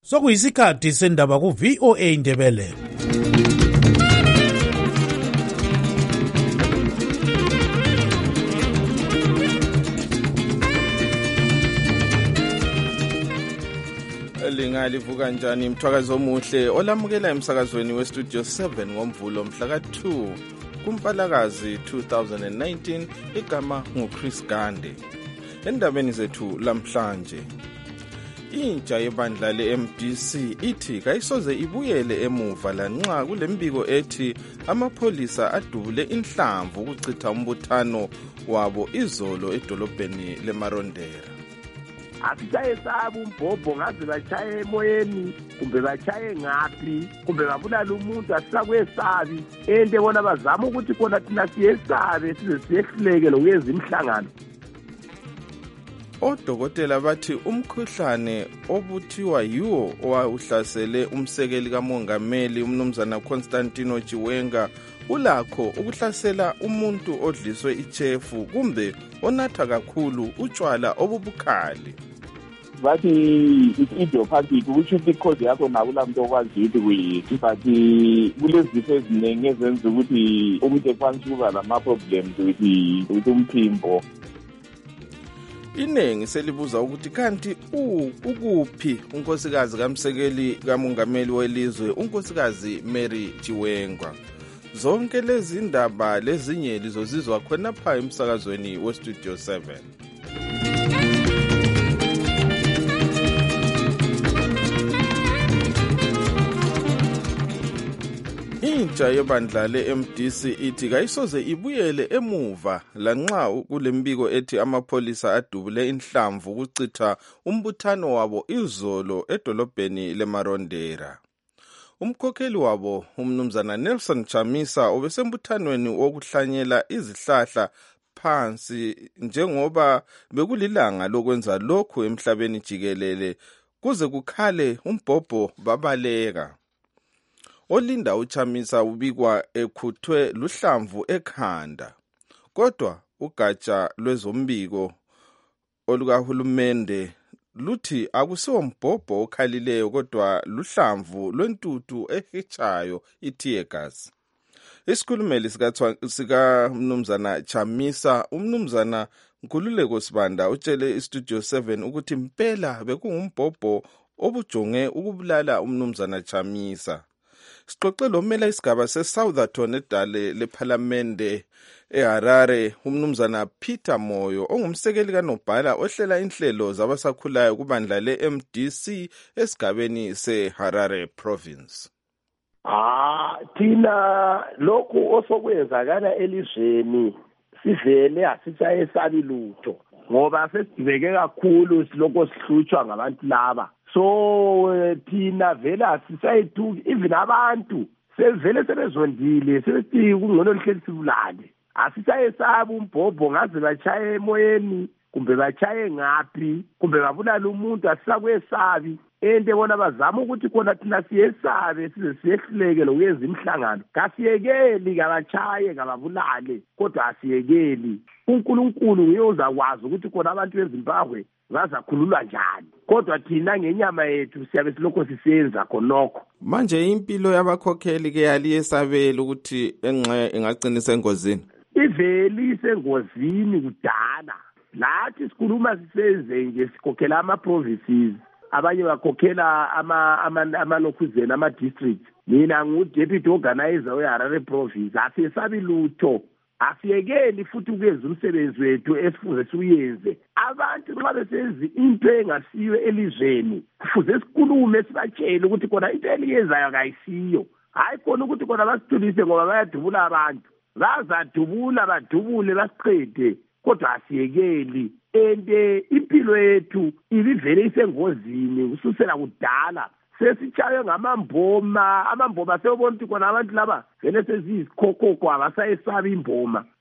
Sokuyisikhathi sendaba ku VOA Indebele. Lingalivuka njani mthwakazi omuhle olamukela emsakazweni westudio 7 ngomvulo mhla ka2 kuMpalakazi 2019. Igama nguChris Gande. Endabeni zethu lamhlanje, intsha yebandla le-MDC ithi kayisoze ibuyele emuva lanxa kulembiko ethi amapholisa adubule inhlamvu ukuchitha umbuthano wabo izolo edolobheni leMarondera. Asisayesaba umbhobho ngaze bachaye emoyeni kumbe bachaye ngaphi kumbe babulala umuntu, asisakwesabi ente bona bazama ukuthi kona thina siyesabe size siyehluleke lokuyenza imhlangano. Odokotela bathi umkhuhlane obuthiwa yiwo owahlasele umsekeli kamongameli umnumzana Constantino Chiwenga ulakho ukuhlasela umuntu odliswe ichefu kumbe onatha kakhulu utshwala obubukhali. Bathi it's idiopathic, which is because yakho nakula muntu okwazi ukuthi kuyithi, but kulezifo eziningi ezenza ukuthi umuntu ekwanisa ukuba lama-problems ukuthi umphimbo. Iningi selibuza ukuthi kanti ukuphi unkosikazi kamsekeli kamongameli welizwe unkosikazi Mary Chiwenga. Zonke lezi ndaba lezinye lizozizwa khona pha emsakazweni westudio 7. Intsha yebandla le-MDC ithi kayisoze ibuyele emuva lanxa kulembiko ethi amapholisa adubule inhlamvu ukuchitha umbuthano wabo izolo edolobheni leMarondera. Umkhokheli wabo umnumzana Nelson Chamisa obesembuthanweni wokuhlanyela izihlahla phansi njengoba bekulilanga lokwenza lokhu emhlabeni jikelele kuze kukhale umbhobho babaleka. Olinda uChamisa ubikwa ekhuthwe luhlamvu ekhanda, kodwa ugatsha lwezombiko olukahulumende luthi akusiwo mbhobho okhalileyo kodwa luhlamvu lwentuthu ehichayo i-tear gas. Isikhulumeli sika mnumzana Chamisa umnumzana Nkululeko Sibanda utshele istudio 7 ukuthi impela bekungumbhobho obujonge ukubulala umnumzana Chamisa. Sixoxe lomela isigaba seSoutherton edale lephalamende eHarare umnumzana Peter Moyo ongumsekeli kaNobhala ohlela inhlelo zabasakhulayo kubandla le-MDC esigabeni seHarare province. Thina lokhu osokwenzakala elizweni sivele asisayesabi lutho ngoba sesidibeke kakhulu siloko sihlutshwa ngabantu laba. So thina vele asisayithuki, even abantu sevele sebezondile sebethi kungcono lihleli sibulale. Asisayesaba umbhobho ngaze bachaye emoyeni kumbe bachaye ngaphi kumbe babulala umuntu, asisakwesabi ente bona bazama ukuthi kona thina siyesabe size siyehluleke lokuyenza imhlangano. Kasiyekeli kabachaye kababulale kodwa asiyekeli. uNkulunkulu nguye uzakwazi ukuthi kona abantu beZimbabwe bazakhululwa njani, kodwa thina ngenyama yethu siyabe silokho sisenza khonokho. Manje impilo yabakhokheli ke yaliyesabela ukuthi engxe ingaqinisa engozini. Iveli isengozini kudala. Lathi sikhuluma sisenze nje sikhokhela ama-provinces, abanye bakhokhela ama-lokhuzeni, ama-districts. Mina ngu-deputy organizer we-Harare province. Asiyesabi lutho, asiyekeli futhi ukwenza umsebenzi wethu esifuze siyenze. Abantu nxa besenza into engasiyo elizweni kufuze sikhulume sibatshele ukuthi kona into eliyenzayo kayisiyo. Hayi khona ukuthi kona basithulise ngoba bayadubula abantu. Bazadubula badubule basiqede kodwa asiyekeli. Ente impilo yethu ibivele isengozini kususela kudala. Sesichaye ngamamboma, amamboma sewubona ukuthi kona abantu laba vele sezizikhokhokho abasayesaba imboma.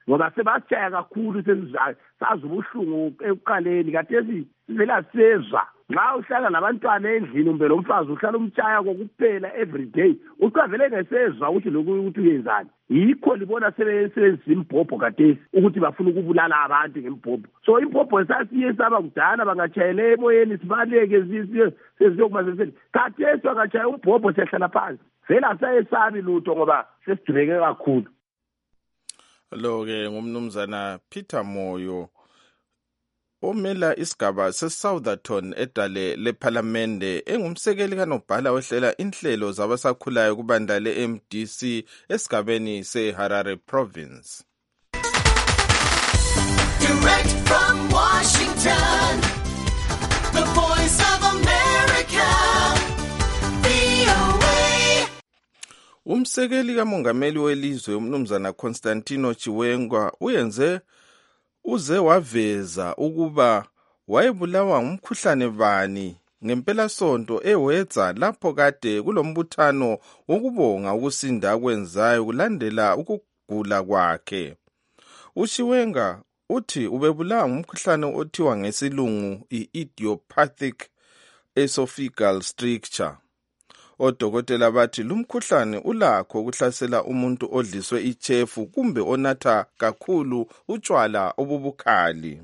ngoba sebasitshaya kakhulu sazi ubuhlungu ekuqaleni kade sivela sezwa nxa uhlala nabantwana endlini umbe lomfazi uhlala umtshaya kokuphela everyday ucavele ngesezwa ukuthi lokhu ukuthi uyenzani yikho libona sebenzisa imbhobho kade ukuthi bafuna ukubulala abantu ngembhobho so imbhobho sasiye saba kudala bangatshayele emoyeni sibaleke sesiyokumazisela kade swangachaya umbhobho sehlala phansi vela sayesabi lutho ngoba sesidubeke kakhulu. Lo-ke ngumnumzana Peter Moyo omela isigaba se-Southerton edale lephalamende engumsekeli kanobhala ohlela inhlelo zabasakhulayo kubandla le-MDC esigabeni se-Harare Province. Direct from Washington, the Voice of America, VOA. Umsekeli kamongameli welizwe umnumzana Constantino Chiwenga uze waveza ukuba wayebulawa ngumkhuhlane bani ngempela sonto ewedza lapho kade kulombuthano wokubonga ukusinda kwenzayo kulandela ukugula kwakhe. Uchiwenga uthi ubebulawa ngumkhuhlane othiwa ngesilungu idiopathic esophageal stricture. Odokotela bathi lumkhuhlane ulakho ukuhlasela umuntu odliswe ichefu kumbe onatha kakhulu utshwala obubukhali.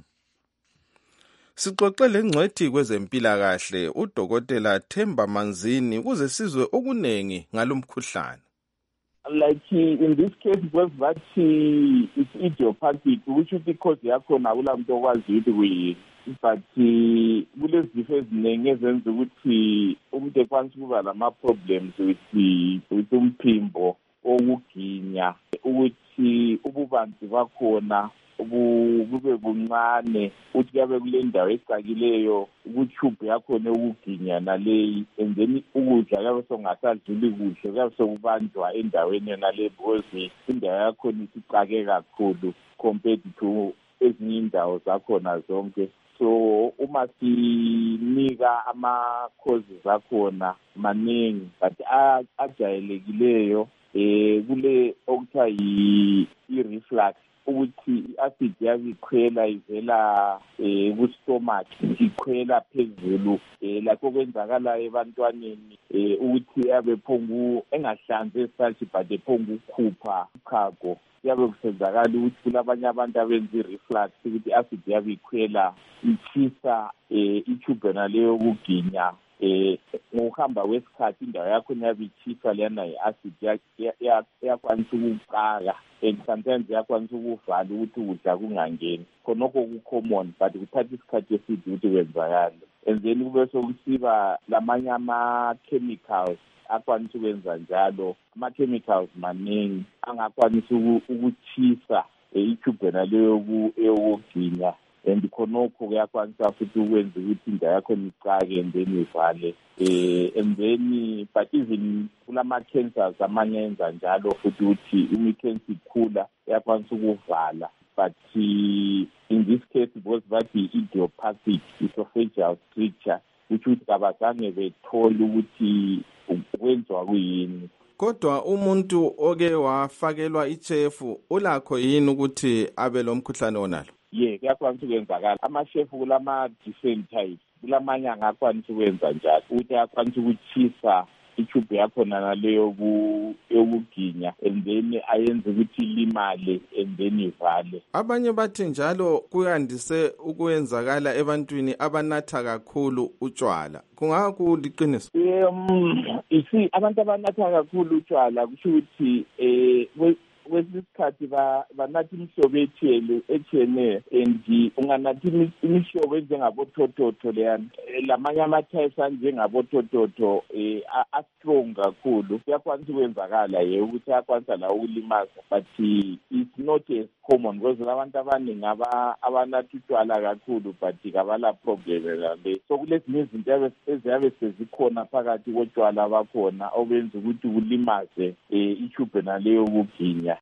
Sixoxe lengcwethi kwezempilakahle udokotela Themba Manzini kuze sizwe okunengi ngalomkhuhlane. Like in this case because that it's idiopathic which is because yakhona akulamntu okwazi ukuthi but kulezifo eziningi ezenza ukuthi umuntu ekwanisa ukuba lama-problems with umphimbo okuginya ukuthi ububanzi bakhona bube buncane ukuthi kuyabe kule ndawo ecakileyo ukutshubhu yakhona ukuginya naleyi and then ukudla kuyabe songasadluli kuhle kuyabe sokubanjwa endaweni yona le because indawo yakhona isicake kakhulu compared to ezinye indawo zakhona zonke. So uma sinika ama-causes akhona maningi but ajayelekileyo kule okuthiwa i-reflux ukuthi i-acid yabe ikhwela ivela ku-stomach ikhwela phezulu lakho kwenzakalayo ebantwaneni ukuthi yabe phongu engahlanzi esathi but ephongu ukukhupha uchago yabe kusenzakala ukuthi kulabanye abantu abenza i-reflux ukuthi i-acid yabe ikhwela ichisa itshubhu leyo ukuginya ngokuhamba kwesikhathi indawo yakho yabe ichisa leyana i-acid yakwanisa ukuqaka and sometimes yakwanisa ukuvala ukuthi ukudla kungangeni khonokho ku-common but kuthatha isikhathi eside ukuthi kwenzakale and then kube sokusiba lamanye ama-chemicals akwanisa ukwenza njalo ama-chemicals maningi angakwanisa ukuchisa itshubhu leyo eyokuginya and khonokho kuyakwanisa futhi ukwenza ukuthi indawo yakho icake and then ivale and then but even kulama-cancers amanye enza njalo futhi ukuthi imi-cancer ikhula yakwanisa ukuvala but in this case because bathi idiopathic esophageal stricture which ukuthi kabazange bethole ukuthi kwenziwa kuyini. Kodwa umuntu oke wafakelwa ichefu ulakho yini ukuthi abe lo mkhuhlane onalo? Kuyakwanisa ukwenzakala amashefu kulama-different types kulamanye angakwanisa ukwenza njalo ukuthi akwanisa ukuchisa itshubhu yakhona naleyo yokuginya and then ayenze ukuthi ilimale and then ivale. Abanye bathi njalo kuyandise ukwenzakala ebantwini abanatha kakhulu utshwala. Kungakuliqiniso? Isi abantu abanatha kakhulu utshwala kusho ukuthi kwesinye isikhathi banathi imihlobo etshiyeneyo and unganathi imihlobo enjengabothototho leyana lamanye ama-types anjengabothototho a-strong kakhulu kuyakwanisa ukwenzakala ukuthi ayakwanisa lawo ukulimaza but it's not as common because abantu abaningi abanathi utshwala kakhulu but kabala problem lale so kulezinye izinto eziyabe sezikhona phakathi kotshwala bakhona obenza ukuthi kulimaze itshubhu naleyo ukuginya.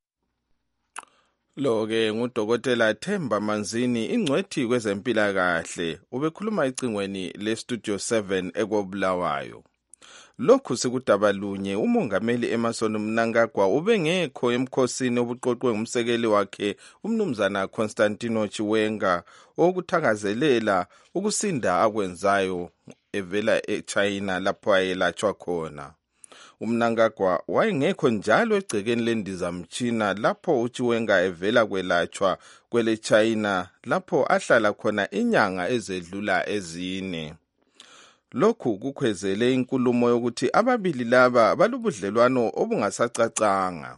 Lo-ke ngudokotela Themba Manzini ingcwethi kwezempilakahle ubekhuluma icingweni le-Studio 7 ekobulawayo. Lokhu sekudaba lunye umongameli Emmerson Mnangagwa ubengekho emkhosini obuqoqwe ngumsekeli wakhe umnumzana Constantino Chiwenga okuthakazelela ukusinda akwenzayo evela eChina lapho ayelatshwa khona. UMnangagwa wayengekho njalo egcekeni lendizamtshina lapho uChiwenga evela kwelatshwa kwele China lapho ahlala khona inyanga ezedlula ezine. Lokhu kukhwezele inkulumo yokuthi ababili laba balobudlelwano obungasacacanga.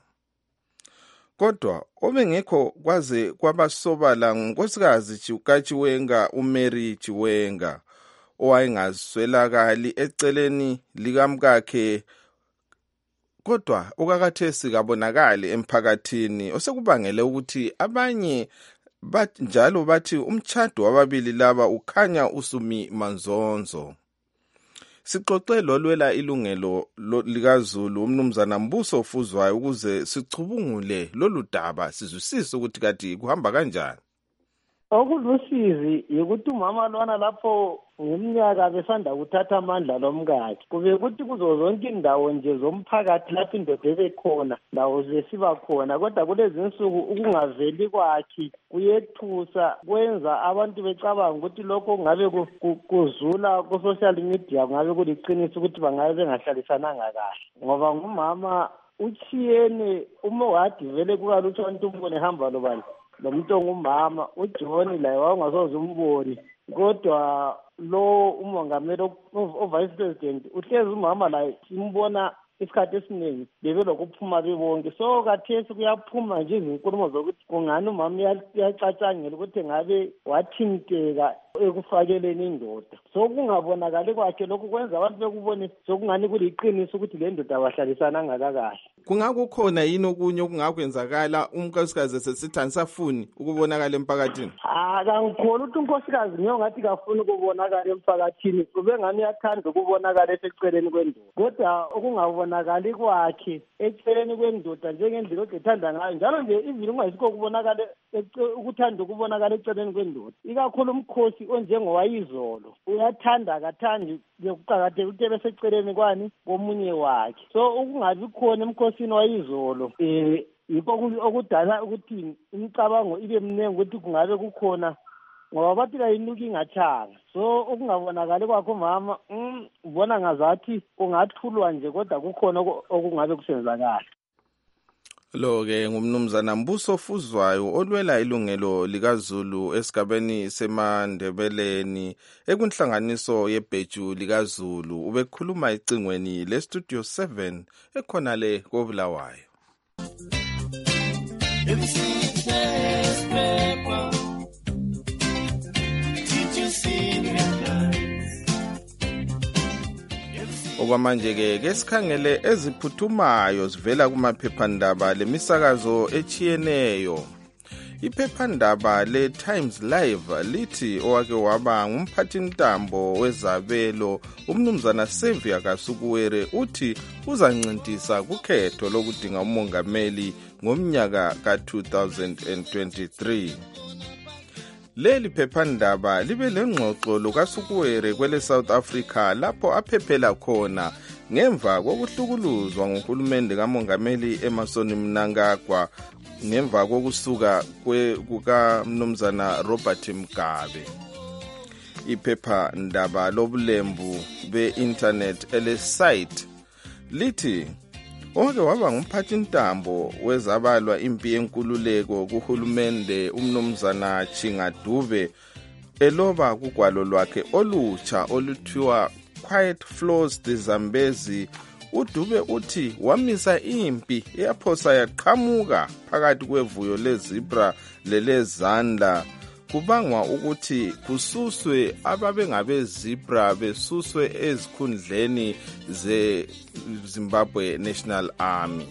Kodwa obengekho kwaze kwabasobala ngunkosikazi kaChiwenga uMary Chiwenga owayengazwelakali eceleni likamkakhe, kodwa okakathesi kabonakali emphakathini osekubangele ukuthi abanye njalo bathi umtshado wababili laba ukhanya usumi manzonzo. Sixoxe lolwela ilungelo likaZulu umnumzana Mbuso Ofuzwayo ukuze sichubungule lolu daba sizwisise ukuthi kati kuhamba kanjani. Okulusizi yikuthi umama lwana lapho ngeminyaka besanda kuthatha amandla lomkakhe kube kuthi kuzo zonke indawo nje zomphakathi lapho indoda ebekhona ndawo zesiba khona, kodwa kulezi insuku ukungaveli kwakhe kuyethusa, kwenza abantu becabanga ukuthi lokho ngabe kuzula ku-social media kungabe kuliqiniso ukuthi bangabe bengahlalisananga kahle, ngoba ngumama uchiyene uma wadi vele kukalutshwa ukuthi umbone hamba lobani lo muntu ongumama uJohn laye wangasoze umboni, kodwa lo umongameli o-vice president uhlezi umama laye simbona isikhathi esiningi bebelokuphuma bebonke. So kathesi kuyaphuma nje izinkulumo zokuthi kungani umama uyacatshangela ukuthi ngabe wathinteka ekufakeleni indoda. So kungabonakali kwakhe lokhu kwenza abantu bekubone sokungani kuliqiniso ukuthi le ndoda abahlalisana ngakahle. Kungakukhona yini okunye okungakwenzakala unkosikazi sesithi anisafuni ukubonakala emphakathini? Akangikholwa ukuthi unkosikazi ngiyongathi kafuni ukubonakala emphakathini, ubengani uyathanda ukubonakala eseceleni kwendoda, kodwa okungabonakali kwakhe eceleni kwendoda njengendlela odethanda ngayo, njalo nje izini kungayisikho ukubonakala ukuthanda ukubonakala eceleni kwendoda, ikakhulu umkhosi onjengowayizolo uyathanda akathandi kuqakatheka ukuthi ebeseceleni kwani komunye wakhe. So ukungabi khona emkhosini wayizolo yikho okudala ukuthi imicabango ibe mningi ukuthi kungabe kukhona, ngoba bathi kayinuki ingathanga. So okungabonakali kwakho umama ubona ngazathi kungathulwa nje, kodwa kukhona okungabe kusenzakala. Lo-ke ngumnumzana Mbuso Ofuzwayo olwela ilungelo likaZulu esigabeni seMandebeleni ekunhlanganiso yebheju likaZulu. Ubekhuluma ecingweni leStudio 7 ekhona le koBulawayo. Okwamanje ke sikhangele eziphuthumayo zivela kumaphephandaba lemisakazo echiyeneyo. Iphephandaba le-Times Live lithi owake waba ngumphathintambo wezabelo umnumzana Xavier Kasukuwere uthi uzancintisa kukhetho lokudinga umongameli ngomnyaka ka-2023. Leli phephandaba libe lengxoxo lukaSukuwere kwele South Africa lapho aphephela khona ngemva kokuhlukuluzwa nguhulumende kamongameli Emmerson Mnangagwa ngemva kokusuka kukamnumzana Robert Mugabe. Iphephandaba lobulembu be-internet elesite lithi owake waba ngumphathintambo wezabalwa impi yenkululeko kuhulumende umnumzana Chingadube eloba kugwalo lwakhe olutsha oluthiwa Quiet Flows the Zambezi. uDube uthi wamisa impi eyaphosa yaqhamuka phakathi kwevuyo lezibra lelezandla kubangwa ukuthi kususwe ababengabezibra besuswe ezikhundleni ze-Zimbabwe National Army.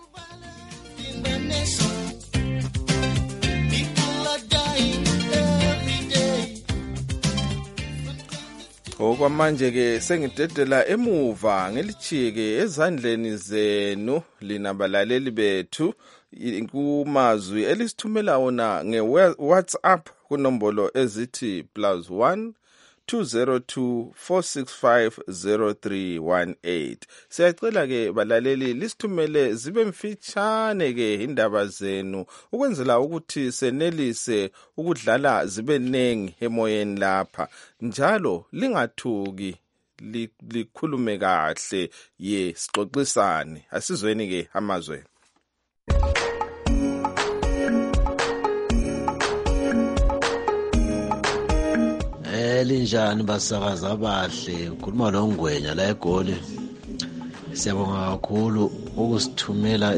Okwamanje ke sengidedela emuva ngelichike ezandleni zenu linabalaleli bethu kumazwi elisithumela wona ngeWhatsApp kunombolo ezithi +1 202-465-0318. Siyacela ke balaleli lisithumele zibe mfitshane ke indaba zenu ukwenzela ukuthi senelise ukudlala zibe nengi emoyeni lapha. Njalo lingathuki likhulume kahle sixoxisane. Asizweni ke amazwe. Linjani basakaza abahle, ukhuluma noNgwenya la eGoli. Siyabonga kakhulu ukusithumela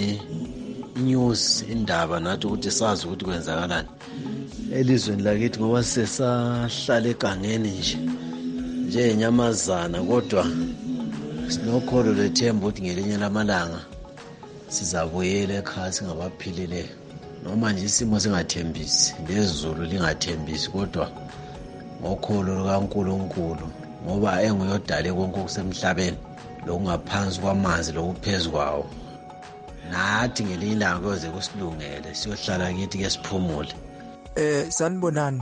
i-news indaba nathi ukuthi sazi ukuthi kwenzakalani elizweni lakithi, ngoba sesahlala egangeni nje inyamazana, kodwa sinokholo lethemba ukuthi ngelinye lamalanga sizabuyela ekhaya singabaphilileyo, noma nje isimo singathembisi lezulu lingathembisi, kodwa ngokholo lukaNkulunkulu, ngoba enguyodale konke okusemhlabeni lokungaphansi kwamanzi lokuphezu kwawo. Nathi ngelinye ilanga kuyoze kusilungele siyohlala kithi ke siphumule. Sanibonani,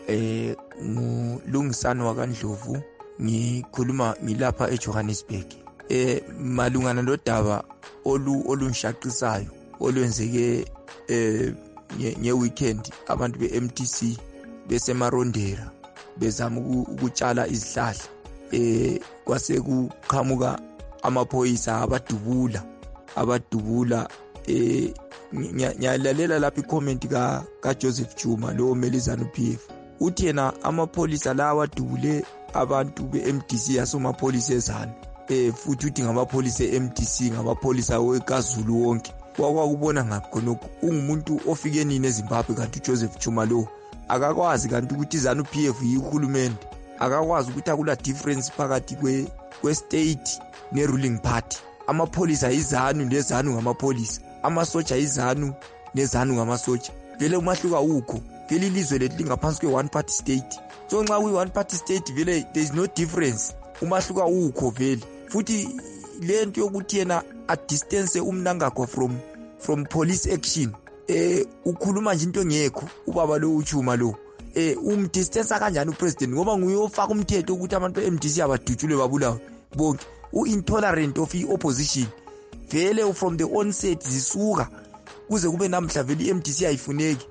ngulungisani wakaNdlovu, ngikhuluma ngilapha eJohannesburg. Malungana nodaba olungishaqisayo olwenzeke ngeweekend, abantu beMTC besemarondera bezama ukutshala izihlahla, kwase kuqhamuka amaphoyisa abadubula. Ngiyalalela lapha icomment kaJoseph Juma lo Melizana PF, uthi yena amapholisa lawa adubule abantu beMTC yasomapholisa ezana, futhi uthi ngamapholisa eMTC, ngamapholisa weKwaZulu wonke. Wakubona ngaphi khonokho? Ungumuntu ofike nini eZimbabwe kanti uJoseph Juma lo akakwazi kanti ukuthi izanu PF yihulumende, akakwazi ukuthi akula difference phakathi kwe-state ne-ruling party. Amapholisa izanu nezanu ngamapholisa, amasoja izanu nezanu ngamasoja. Vele umahluka ukho, vele ilizwe lethu lingaphansi kwe-one party state. So nxa kuyi-one party state vele there is no difference, umahluka ukho vele. Futhi lento yokuthi yena a-distance umnangagwa from police action, ukhuluma nje into ngekho ubaba lo uJuma lo. Umdistance kanjani upresident, ngoba nguye ofaka umthetho ukuthi abantu beMDC abadutshulwe babulawe bonke. U-intolerant of i-opposition vele from the onset zisuka kuze kube namhla vele i-MDC ayifuneki.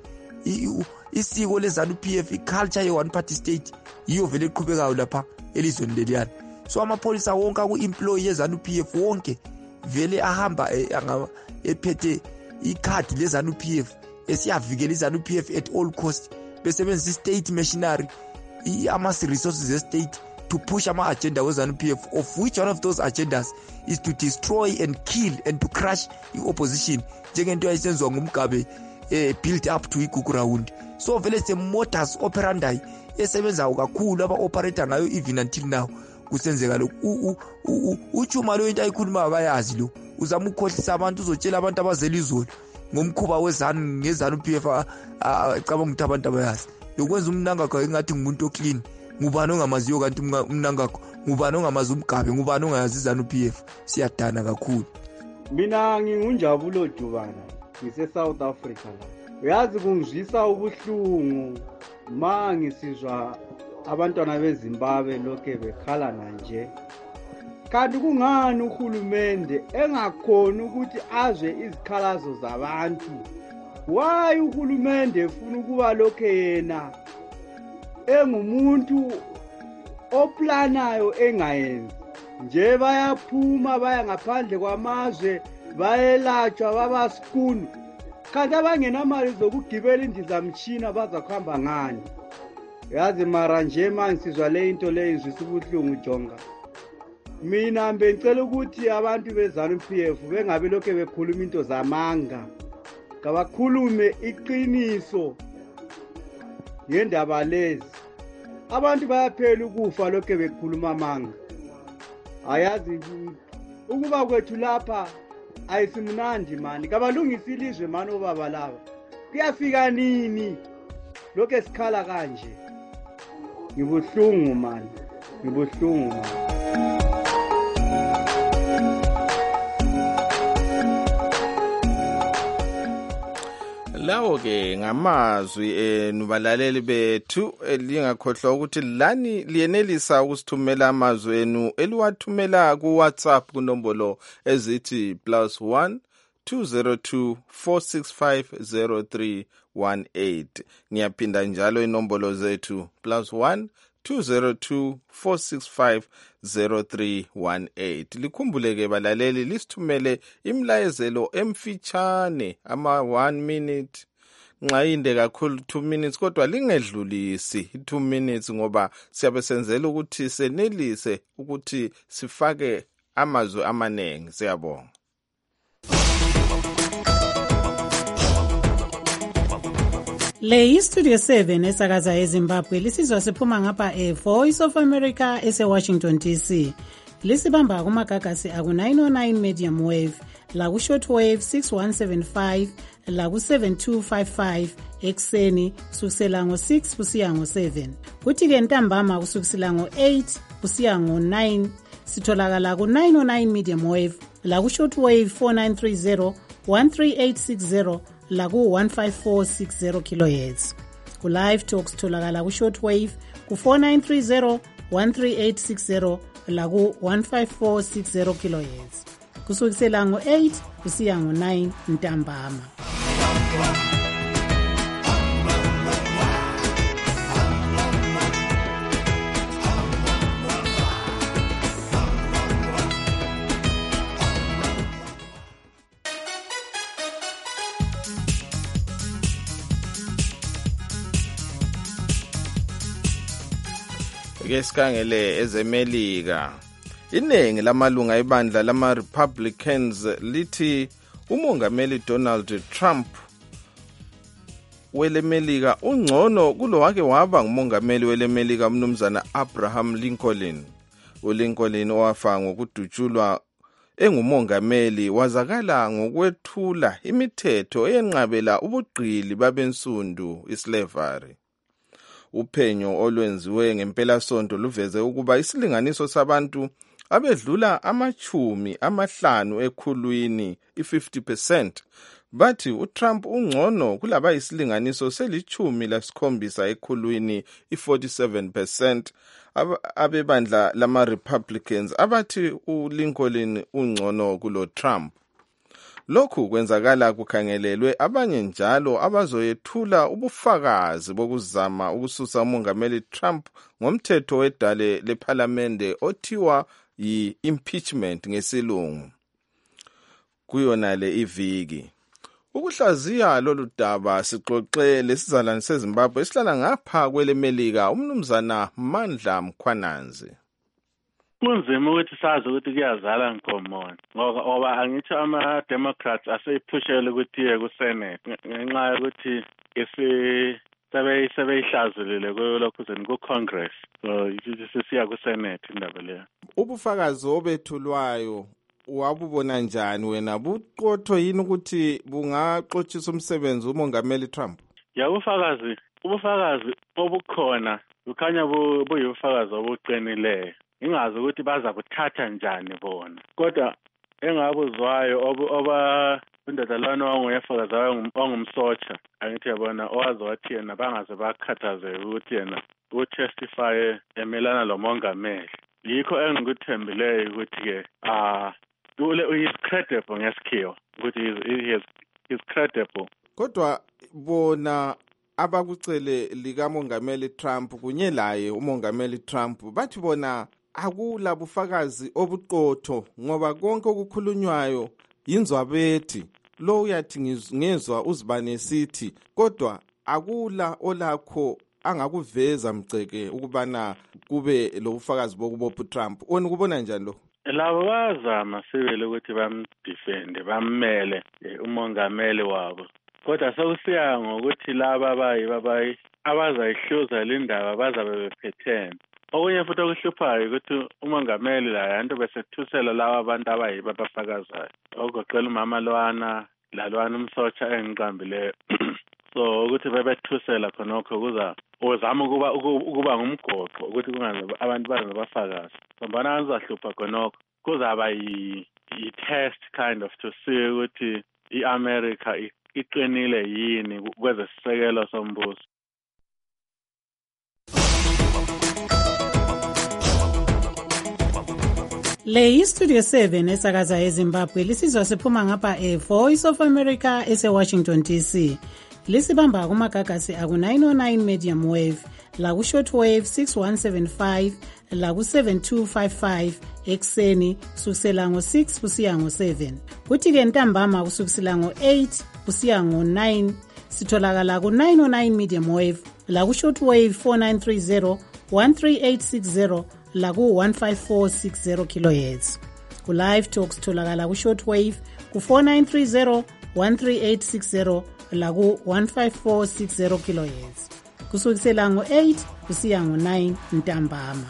Isiko lezanu PF, i-culture ye-one party state yiyo vele eqhubekayo lapha elizweni leliyana. So amapholisa wonke aku-employee yezanu PF wonke vele ahamba ephethe ikhadi lezanu PF, esiyavikela izanu PF at all cost, besebenzisa i-state machinery, ama-resources e-state to push ama-agenda wezanu PF, of which one of those agendas is to destroy and kill and to crush i-opposition, njengento yayisenziwa ngumgabe built up to igugu round. So vele se-modus operandi esebenzayo kakhulu aba-operator ngayo even until now kusenzeka lokhu. uJuma lo into ayikhuluma bayazi lo, uzama ukukhohlisa abantu, uzotshela abantu abazela izolo ngomkhuba ngezanu PF, cabanga ukuthi abantu abayazi lokwenza umnangagwa engathi ngumuntu oclean. Ngubani ongamaziyo kanti umnangagwa? Ngubani ongamazi umgabe? Ngubani ongayazi izanu PF? Siyadana kakhulu. Mina ngingunjabulo Dubana, ngise-South Africa la. Uyazi kungizwisa ubuhlungu ma ngisizwa abantwana beZimbabwe lokhe bekhala nje. Kanti kungani uhulumende engakhona ukuthi azwe izikhalazo zabantu? Why uhulumende efuna ukuba lokhe yena engumuntu oplanayo engayenzi? Nje bayaphuma baya ngaphandle kwamazwe bayelatshwa babaskunu, kanti abangenamali zokugibela indizamtshina bazakuhamba ngani? Yazi mara nje mangisizwa le into le izwisa ubuhlungu Jonga. Mina bengicela ukuthi abantu bezanu PF bengabe lokho bekhuluma into zamanga, kabakhulume iqiniso ngendaba lezi. Abantu bayaphela ukufa lokho bekhuluma amanga. Ayazi ukuba kwethu lapha ayisimnandi mani, kabalungisa ilizwe mani obaba laba. Kuyafika nini lokho esikhala kanje? Ngibuhlungu mani, ngibuhlungu mani. Lawo ke ngamazwi nubalaleli bethu lingakhohlwa ukuthi lani liyenelisa ukusithumela amazwi enu eliwathumela ku WhatsApp kunombolo ezithi +1 202 465 0318. Ngiyaphinda njalo inombolo zethu +1 202 465 0318. Likhumbuleke balaleli lisithumele imlayezelo emfitshane ama 1 minute nxayinde kakhulu 2 minutes kodwa lingedlulisi 2 minutes ngoba siyabe senzela ukuthi senelise ukuthi sifake amazwi amanengi. Siyabonga. Le iStudio 7 esakaza eZimbabwe lisizwa siphuma ngapha Voice of America ese-Washington DC. Lisibamba kumagagasi aku-909 medium wave, laku-short wave 6175, laku-7255 ekseni kusukisela ngo-6 kusiya ngo-7. Kuthi-ke ntambama kusukisela ngo-8 kusiya ngo-9 sitholakala ku-909 medium wave, laku-short wave 4930 13860 laku-15460 kHz. Ku-live talk sitholakala ku-short wave ku-4930 13860 laku-15460 kHz. Kusukisela ngo-8 kusiya ngo-9 ntambama. Ke sikhangele ezemelika. Iningi lamalunga ebandla lama Republicans lithi umongameli Donald Trump welemelika ungcono kulo wake waba ngumongameli welemelika umnumzana Abraham Lincoln. ULincoln owafa ngokudutshulwa engumongameli wazakala ngokwethula imithetho eyenqabela ubugqili babensundu islavery. Uphenyo olwenziwe ngempelasonto luveze ukuba isilinganiso sabantu abedlula amachumi ekhulwini i-50% bathi uTrump ungcono kulaba isilinganiso seli-17 ekhulwini i-47% abebandla lama Republicans abathi uLincoln ungcono kulo Trump. Lokhu kwenzakala kukhangelelwe abanye njalo abazoyethula ubufakazi bokuzama ukususa umongameli Trump ngomthetho wedale lePhalamende othiwa yi-impeachment ngesilungu. Kuyona le iviki. Ukuhlaziya lolu daba sixoxe lesizalwane seZimbabwe esihlala ngapha kwelemelika umnumzana Mandla Mkhwananzi. Kunzima ukuthi sazi ukuthi kuyazala ngomona ngoba angithi ama-Democrats aseyiphushele ukuthi iye ku-Senate ngenxa yokuthi sebeyihlazulile kulokhuzeni ku-Congress, so sisiya ku-Senate indaba leyo. Ubufakazi obethulwayo wabubona njani wena? Buqotho yini ukuthi bungaxotshisa umsebenzi umongameli Trump? Ya, ubufakazi obukhona bukhanya buyubufakazi obuqinileyo. Ingazi ukuthi baza kuthatha njani bona. Kodwa engabuzwayo oba indodalwane wanguyefakazi ongumsotsha angithi yabona owazi wathi yena bangaze bakhathazeke ukuthi yena utestify emelana lo mongameli. Yikho engikuthembileyo ukuthi-ke he is credible ngesikhiwa ukuthi he is credible. Kodwa bona abakucele likamongameli Trump kunye laye umongameli Trump bathi bona akula bufakazi obuqotho ngoba konke okukhulunywayo yinzwabethi. Lo uyathi ngezwa uzibane sithi kodwa akula olakho angakuveza mceke ukubana kube lo bufakazi bokubopha Trump. Wena kubona njani lo? Labo bazama sibele ukuthi bamdefende bammele umongameli wabo. Kodwa sokusiya ngokuthi laba abazayihluza lindaba bazabe bephethene. Okunye futhi okuhluphayo ukuthi umongameli la yanto besethusela laba abantu abayibo abafakazayo. Ogoqela umama Lwana, lalwana umsotsha engiqambileyo. So ukuthi bebethusela khonokho uzama ukuba ngumgoqo ukuthi kungaze abantu bazabafakaza. Ngoba anzahlupha khonokho kuzaba yi-test kind of to see ukuthi i-America iqinile yini kwezesisekelo sombuso. Le iStudio 7 esakaza eZimbabwe lisizwa siphuma ngapha Voice of America ese-Washington DC. Lisibamba kumagagasi aku-909 medium wave, laku-shortwave 6175, laku-7255 ekseni kusukisela ngo-6 kusiya ngo-7. Kuthi-ke ntambama kusukisela ngo-8 kusiya ngo-9 sitholakala ku-909 medium wave, laku-shortwave 4930, 13860, laku-15460 kHz. Ku-live talk sitholakala ku-shortwave ku-4930, 13860, laku-15460 kHz. Kusukisela ngo-8 kusiya ngo-9 ntambama.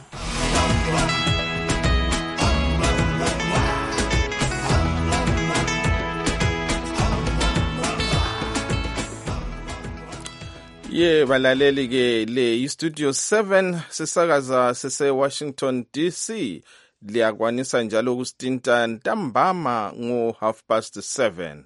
Balaleli ke le iStudio 7 sisakaza sise Washington DC, liyakwanisa njalo kustinta ntambama ngo 7:30.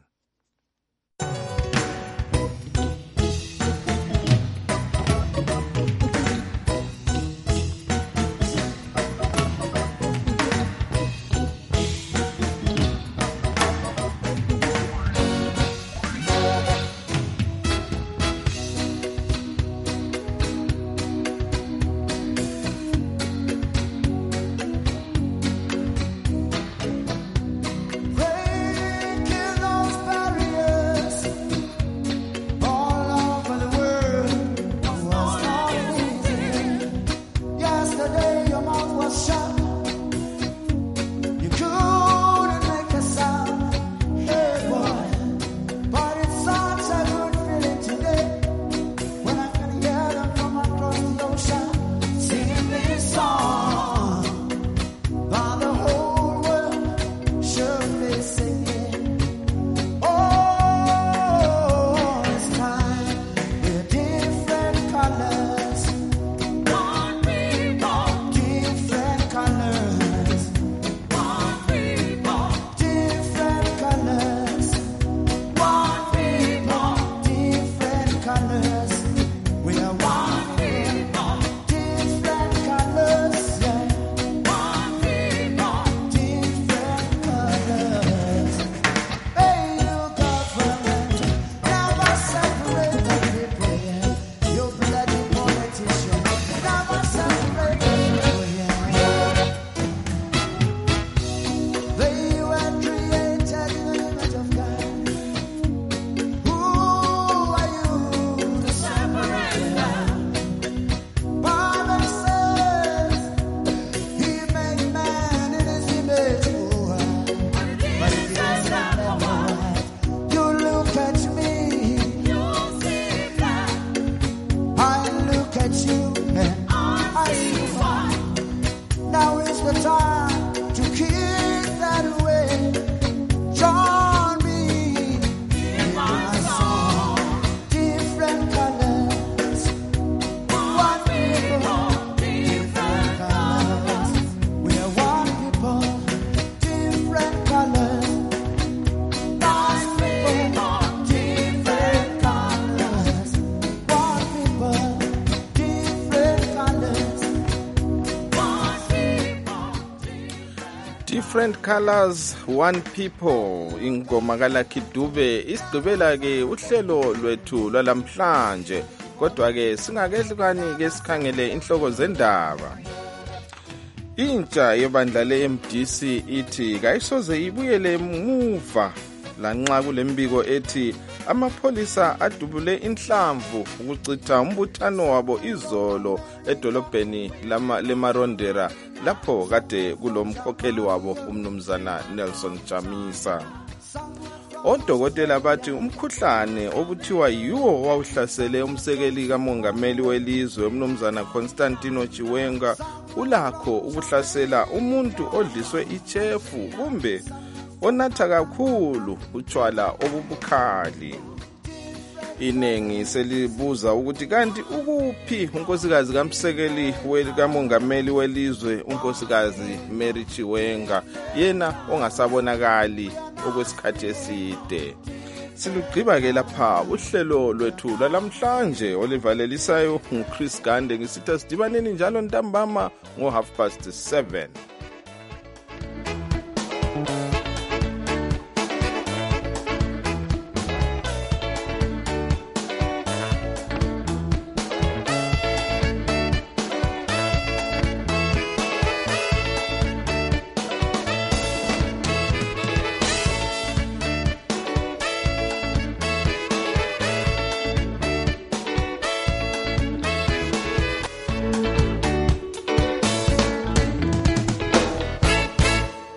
Different colors, one people. Ingoma kaLucky Dube isidubela ke uhlelo lwethu lwalamhlanje. Kodwa ke singakehlukani ke sikhangele inhloko zendaba. Intsha yebandla leMDC ithi kayisoze ibuyele emuva lanxa kulembiko ethi amapholisa adubule inhlamvu ukucitha umbuthano wabo izolo edolobheni leMarondera lapho kade kulomkhokheli wabo umnumzana Nelson Chamisa. Odokotela bathi umkhuhlane obuthiwa yiwo wawuhlasele umsekeli kamongameli welizwe umnumzana Constantino Chiwenga ulakho ukuhlasela umuntu odliswe ichefu kumbe onatha kakhulu utshwala obubukhali. Inengi selibuza ukuthi kanti ukuphi unkosikazi kamsekeli kamongameli welizwe unkosikazi Mary Chiwenga, yena ongasabonakali okwesikhathi eside. Silugqiba-ke lapha uhlelo lwethu lwalamhlanje olivalelisayo nguChris Gande ngisithi sidibaneni njalo ntambama ngo 7:30.